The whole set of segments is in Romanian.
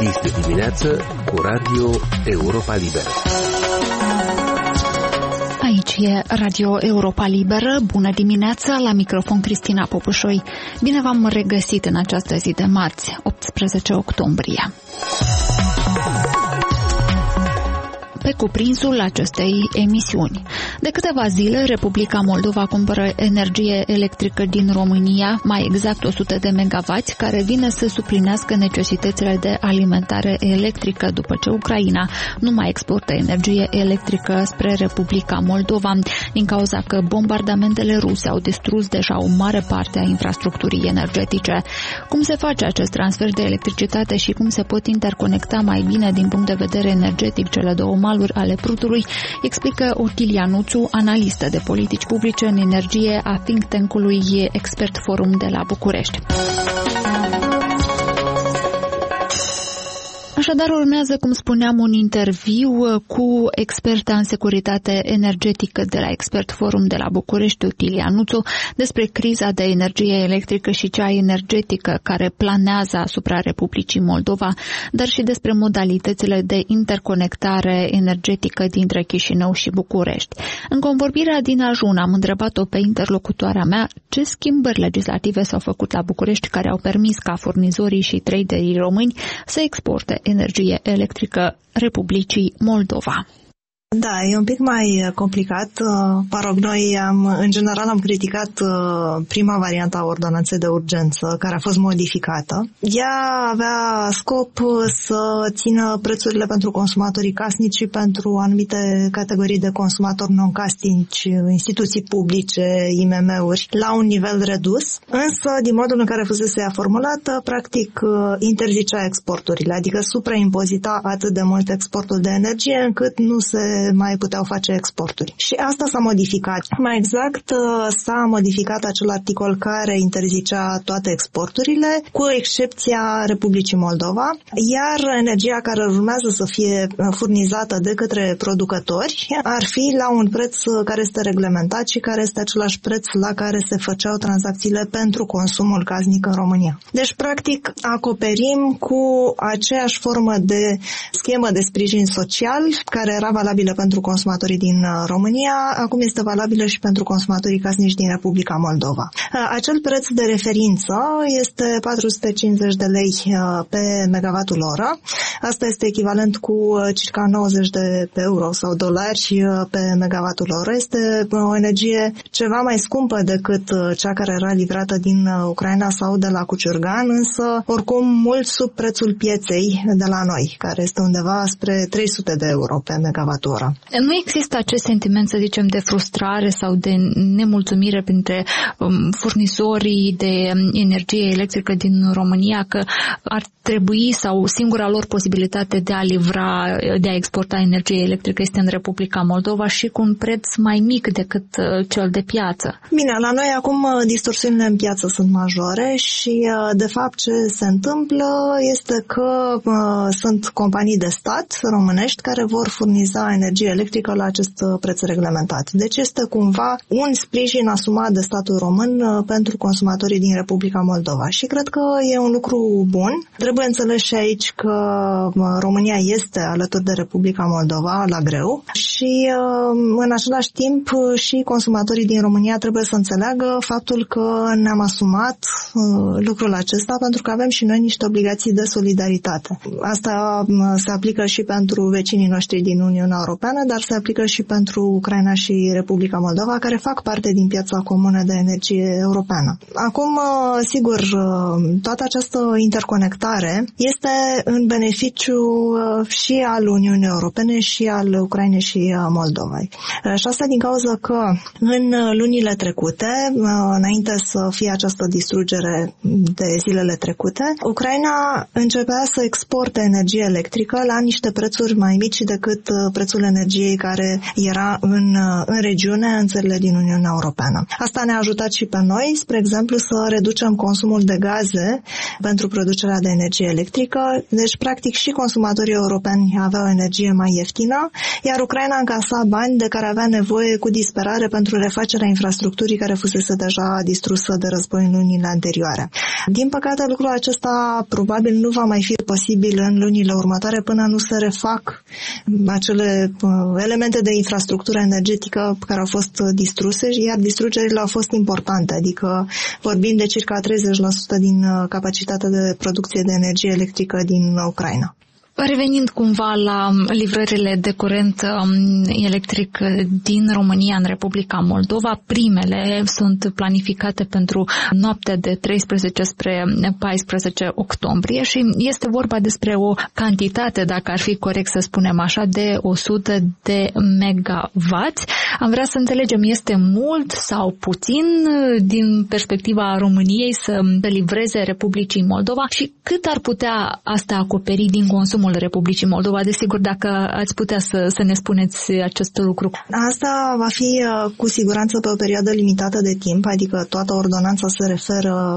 Este dimineață cu Radio Europa Liberă. Aici e Radio Europa Liberă. Bună dimineața, la microfon Cristina Popușoi. Bine v-am regăsit în această zi de marți, 18 octombrie. Pe cuprinsul acestei emisiuni. De câteva zile, Republica Moldova cumpără energie electrică din România, mai exact 100 de megawatts, care vine să suplinească necesitățile de alimentare electrică după ce Ucraina nu mai exportă energie electrică spre Republica Moldova, din cauza că bombardamentele ruse au distrus deja o mare parte a infrastructurii energetice. Cum se face acest transfer de electricitate și cum se pot interconecta mai bine din punct de vedere energetic cele două maluri ale Prutului, explică Otilia Nuțu, analistă de politici publice în energie a think tank-ului Expert Forum de la București. Așadar, urmează, cum spuneam, un interviu cu experta în securitate energetică de la Expert Forum de la București, Otilia Nuțu, despre criza de energie electrică și cea energetică care planează asupra Republicii Moldova, dar și despre modalitățile de interconectare energetică dintre Chișinău și București. În convorbirea din ajun am întrebat-o pe interlocutoarea mea ce schimbări legislative s-au făcut la București care au permis ca furnizorii și traderii români să exporte energie electrică Republicii Moldova. Da, e un pic mai complicat. Noi în general am criticat prima variantă a ordonanței de urgență, care a fost modificată. Ea avea scop să țină prețurile pentru consumatorii casnici și pentru anumite categorii de consumatori non-casnici, instituții publice, IMM-uri, la un nivel redus. Însă, din modul în care fusese ea formulată, practic interzicea exporturile, adică supraimpozita atât de mult exportul de energie încât nu se mai puteau face exporturi. Și asta s-a modificat. Mai exact, s-a modificat acel articol care interzicea toate exporturile, cu excepția Republicii Moldova, iar energia care urmează să fie furnizată de către producători ar fi la un preț care este reglementat și care este același preț la care se făceau tranzacțiile pentru consumul casnic în România. Deci, practic, acoperim cu aceeași formă de schemă de sprijin social care era valabilă pentru consumatorii din România, acum este valabilă și pentru consumatorii casnici din Republica Moldova. Acel preț de referință este 450 de lei pe megavatul oră. Asta este echivalent cu circa 90 de euro sau dolari pe megavatul oră. Este o energie ceva mai scumpă decât cea care era livrată din Ucraina sau de la Cuciurgan, însă oricum mult sub prețul pieței de la noi, care este undeva spre 300 de euro pe megavatul oră. Nu există acest sentiment, să zicem, de frustrare sau de nemulțumire printre furnizorii de energie electrică din România că ar trebui sau singura lor posibilitate de a livra, de a exporta energie electrică este în Republica Moldova și cu un preț mai mic decât cel de piață? Bine, la noi acum distorsiunile în piață sunt majore și de fapt ce se întâmplă este că sunt companii de stat românești care vor furniza energie electrică la acest preț reglementat. Deci este cumva un sprijin asumat de statul român pentru consumatorii din Republica Moldova și cred că e un lucru bun. Trebuie înțeles și aici că România este alături de Republica Moldova la greu și în același timp și consumatorii din România trebuie să înțeleagă faptul că ne-am asumat lucrul acesta pentru că avem și noi niște obligații de solidaritate. Asta se aplică și pentru vecinii noștri din Uniunea Europeană, dar se aplică și pentru Ucraina și Republica Moldova, care fac parte din piața comună de energie europeană. Acum, sigur, toată această interconectare este în beneficiu și al Uniunii Europene și al Ucrainei și Moldovei. Și asta din cauza că în lunile trecute, înainte să fie această distrugere de zilele trecute, Ucraina începea să exporte energie electrică la niște prețuri mai mici decât prețul prețul energiei care era în regiune, în țările din Uniunea Europeană. Asta ne-a ajutat și pe noi, spre exemplu, să reducem consumul de gaze pentru producerea de energie electrică. Deci, practic, și consumatorii europeni aveau energie mai ieftină, iar Ucraina încasa bani de care avea nevoie cu disperare pentru refacerea infrastructurii care fusese deja distrusă de război în lunile anterioare. Din păcate, lucrul acesta probabil nu va mai fi posibil în lunile următoare până nu se refac acele elemente de infrastructură energetică care au fost distruse, iar distrugerile au fost importante, adică vorbim de circa 30% din capacitatea de producție de energie electrică din Ucraina. Revenind cumva la livrările de curent electric din România în Republica Moldova, primele sunt planificate pentru noaptea de 13 spre 14 octombrie și este vorba despre o cantitate, dacă ar fi corect să spunem așa, de 100 de megawatts. Am vrea să înțelegem, este mult sau puțin din perspectiva României să livreze Republicii Moldova și cât ar putea asta acoperi din consumul Republicii Moldova? Desigur, dacă ați putea să ne spuneți acest lucru. Asta va fi cu siguranță pe o perioadă limitată de timp, adică toată ordonanța se referă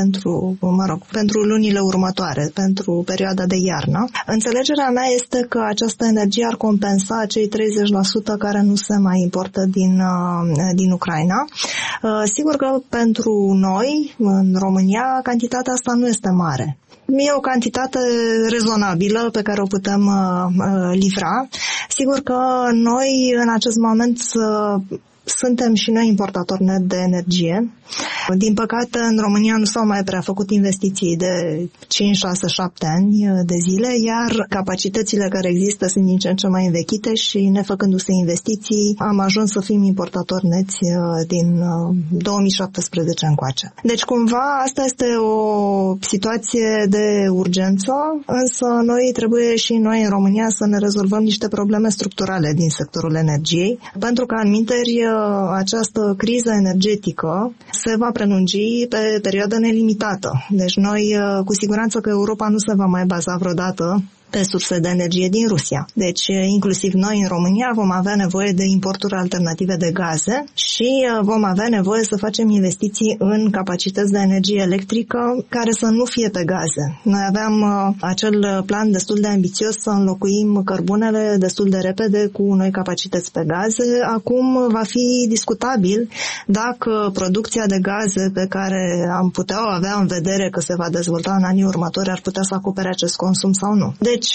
pentru lunile următoare, pentru perioada de iarnă. Înțelegerea mea este că această energie ar compensa cei 30% care nu se mai importă din Ucraina. Sigur că pentru noi, în România, cantitatea asta nu este mare. E o cantitate rezonabilă pe care o putem livra. Sigur că noi în acest moment suntem și noi importatori net de energie. Din păcate, în România nu s-au mai prea făcut investiții de 5, 6, 7 ani de zile, iar capacitățile care există sunt din ce în ce mai învechite și, nefăcându-se investiții, am ajuns să fim importatori neți din 2017 încoace. Deci, cumva, asta este o situație de urgență, însă noi trebuie și noi în România să ne rezolvăm niște probleme structurale din sectorul energiei, pentru că, anminteri, această criză energetică se va prelungi pe perioadă nelimitată. Deci noi, cu siguranță că Europa nu se va mai baza vreodată pe surse de energie din Rusia. Deci, inclusiv noi în România vom avea nevoie de importuri alternative de gaze și vom avea nevoie să facem investiții în capacități de energie electrică care să nu fie pe gaze. Noi aveam acel plan destul de ambițios să înlocuim cărbunele destul de repede cu noi capacități pe gaze. Acum va fi discutabil dacă producția de gaze pe care am putea o avea în vedere că se va dezvolta în anii următori ar putea să acopere acest consum sau nu. Deci,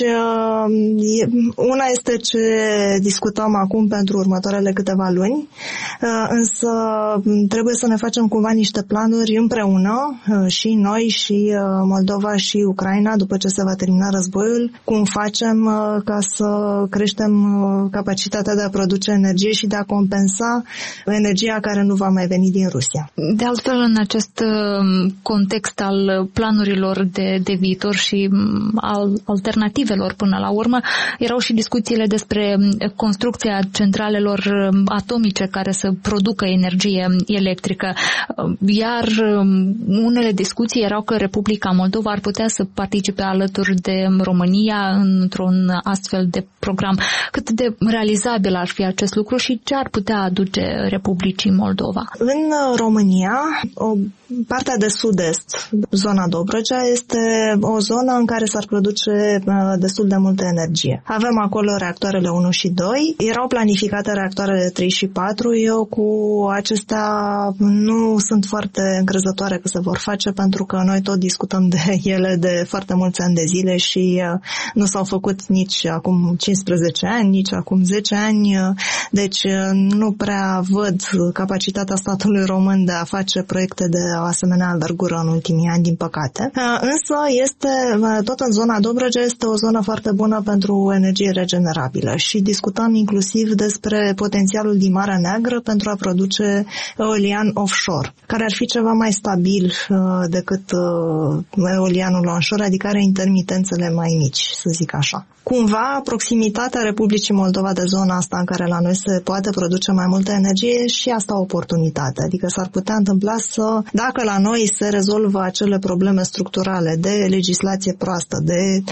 una este ce discutăm acum pentru următoarele câteva luni, însă trebuie să ne facem cumva niște planuri împreună, și noi, și Moldova, și Ucraina, după ce se va termina războiul, cum facem ca să creștem capacitatea de a produce energie și de a compensa energia care nu va mai veni din Rusia. De altfel, în acest context al planurilor de viitor și al alternativelor până la urmă, erau și discuțiile despre construcția centralelor atomice care să producă energie electrică. Iar unele discuții erau că Republica Moldova ar putea să participe alături de România într-un astfel de program. Cât de realizabil ar fi acest lucru și ce ar putea aduce Republicii Moldova? În România, partea de sud-est, zona Dobrogea, este o zonă în care s-ar produce destul de multă energie. Avem acolo reactoarele 1 și 2, erau planificate reactoarele 3 și 4, eu cu acestea nu sunt foarte încrezătoare că se vor face, pentru că noi tot discutăm de ele de foarte mulți ani de zile și nu s-au făcut nici acum 15 ani, nici acum 10 ani, deci nu prea văd capacitatea statului român de a face proiecte de o asemenea învergură în ultimii ani, din păcate. Însă este, tot în zona Dobrogea, este o zonă foarte bună pentru energie regenerabilă și discutăm inclusiv despre potențialul din Marea Neagră pentru a produce eolian offshore, care ar fi ceva mai stabil decât eolianul onshore, adică are intermitențele mai mici, să zic așa. Cumva, proximitatea Republicii Moldova de zona asta în care la noi se poate produce mai multă energie și asta o oportunitate. Adică s-ar putea întâmpla să, dacă la noi se rezolvă acele probleme structurale de legislație proastă, de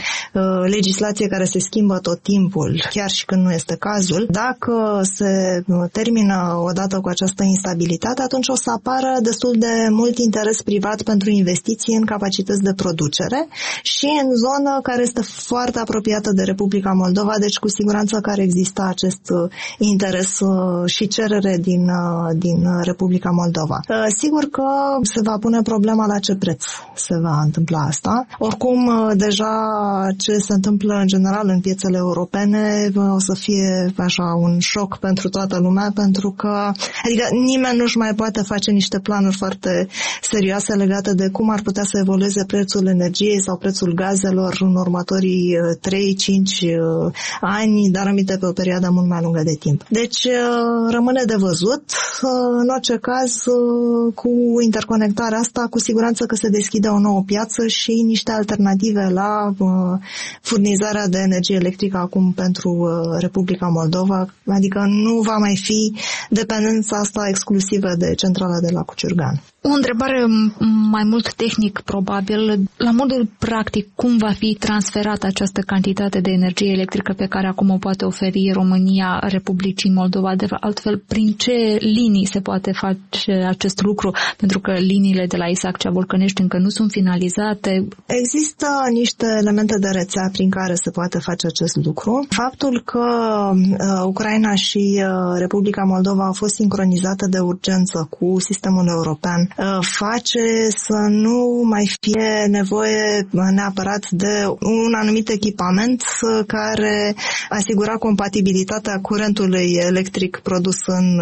legislație care se schimbă tot timpul, chiar și când nu este cazul. Dacă se termină odată cu această instabilitate, atunci o să apară destul de mult interes privat pentru investiții în capacități de producere și în zonă care este foarte apropiată de Republica Moldova, deci cu siguranță că ar exista acest interes și cerere din Republica Moldova. Sigur că se va pune problema la ce preț se va întâmpla asta. Oricum, deja ce se întâmplă în general în piețele europene o să fie așa un șoc pentru toată lumea, pentru că adică nimeni nu-și mai poate face niște planuri foarte serioase legate de cum ar putea să evolueze prețul energiei sau prețul gazelor în următorii 3-5 ani, dar aminte pe o perioadă mult mai lungă de timp. Deci rămâne de văzut. În orice caz, cu interconectarea asta, cu siguranță că se deschide o nouă piață și niște alternative la furnizarea de energie electrică acum pentru Republica Moldova, adică nu va mai fi dependența asta exclusivă de centrala de la Cuciurgan. O întrebare mai mult tehnic, probabil. La modul practic, cum va fi transferată această cantitate de energie electrică pe care acum o poate oferi România Republicii Moldova? De altfel, prin ce linii se poate face acest lucru? Pentru că liniile de la Isaccea-Vulcănești încă nu sunt finalizate. Există niște elemente de rețea prin care se poate face acest lucru. Faptul că Ucraina și Republica Moldova au fost sincronizate de urgență cu sistemul european face să nu mai fie nevoie neapărat de un anumit echipament care asigura compatibilitatea curentului electric produs în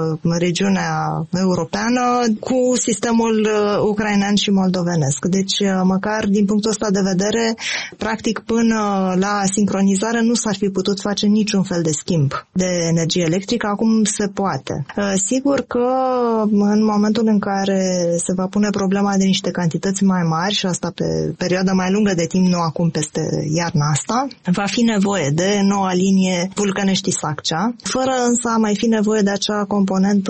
regiunea europeană cu sistemul ucrainean și moldovenesc. Deci, măcar din punctul ăsta de vedere, practic până la sincronizare nu s-ar fi putut face niciun fel de schimb de energie electrică. Acum se poate. Sigur că în momentul în care se va pune problema de niște cantități mai mari și asta pe perioada mai lungă de timp, nu acum peste iarna asta, va fi nevoie de noua linie Vulcănești-Isaccea, fără însă a mai fi nevoie de acea componentă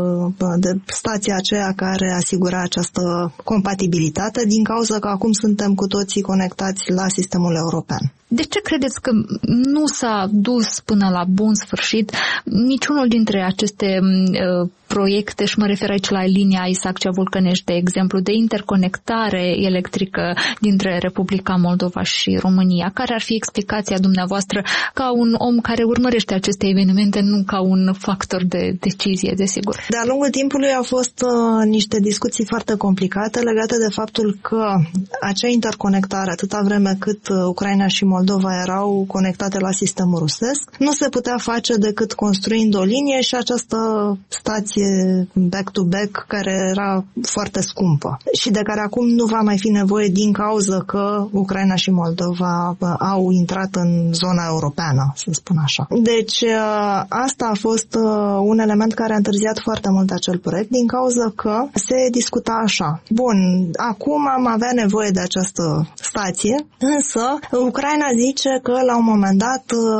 de stația aceea care asigura această compatibilitate, din cauza că acum suntem cu toții conectați la sistemul european. De ce credeți că nu s-a dus până la bun sfârșit niciunul dintre aceste proiecte, și mă refer aici la linia Isaccea-Vulcănești, de exemplu, de interconectare electrică dintre Republica Moldova și România? Care ar fi explicația dumneavoastră ca un om care urmărește aceste evenimente, nu ca un factor de decizie, desigur? De-a lungul timpului au fost niște discuții foarte complicate legate de faptul că acea interconectare, atâta vreme cât Ucraina și Moldova erau conectate la sistemul rusesc, nu se putea face decât construind o linie și această stație back-to-back care era foarte scumpă și de care acum nu va mai fi nevoie din cauza că Ucraina și Moldova au intrat în zona europeană, să spun așa. Deci asta a fost un element care a întârziat foarte mult acel proiect din cauza că se discuta așa. Bun, acum am avea nevoie de această stație, însă Ucraina zice că la un moment dat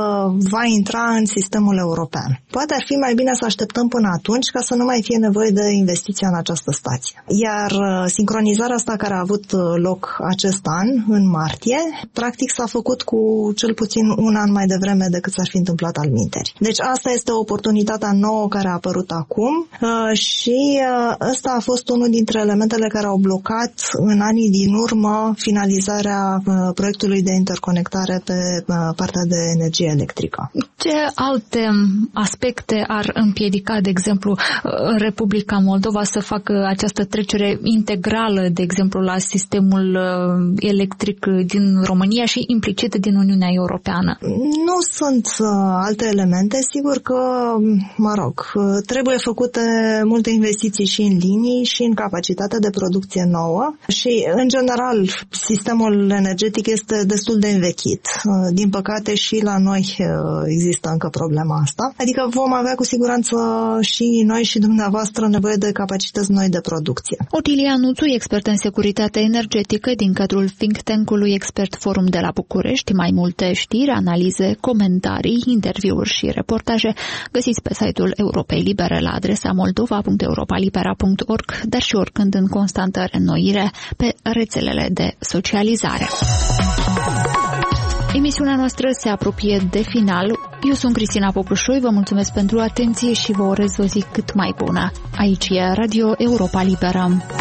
va intra în sistemul european. Poate ar fi mai bine să așteptăm până atunci ca să nu mai fie nevoie de investiția în această stație. Iar sincronizarea asta care a avut loc acest an, în martie, practic s-a făcut cu cel puțin un an mai devreme decât s-ar fi întâmplat alminteri. Deci asta este oportunitatea nouă care a apărut acum și ăsta a fost unul dintre elementele care au blocat în anii din urmă finalizarea proiectului de interconectare pe partea de energie electrică. Ce alte aspecte ar împiedica, de exemplu, Republica Moldova să facă această trecere integrală, de exemplu, la sistemul electric din România și implicit din Uniunea Europeană? Nu sunt alte elemente. Sigur că, trebuie făcute multe investiții și în linii și în capacitatea de producție nouă și, în general, sistemul energetic este destul de învechit. Din păcate și la noi există încă problema asta. Adică vom avea cu siguranță și noi și dumneavoastră nevoie de capacități noi de producție. Otilia Nuțu, expert în securitate energetică din cadrul think tank-ului Expert Forum de la București. Mai multe știri, analize, comentarii, interviuri și reportaje găsiți pe site-ul Europei Libere la adresa moldova.europalibera.org, dar și oricând în constantă reînnoire pe rețelele de socializare. Emisiunea noastră se apropie de final. Eu sunt Cristina Popușoi, vă mulțumesc pentru atenție și vă urez o zi cât mai bună. Aici e Radio Europa Liberă.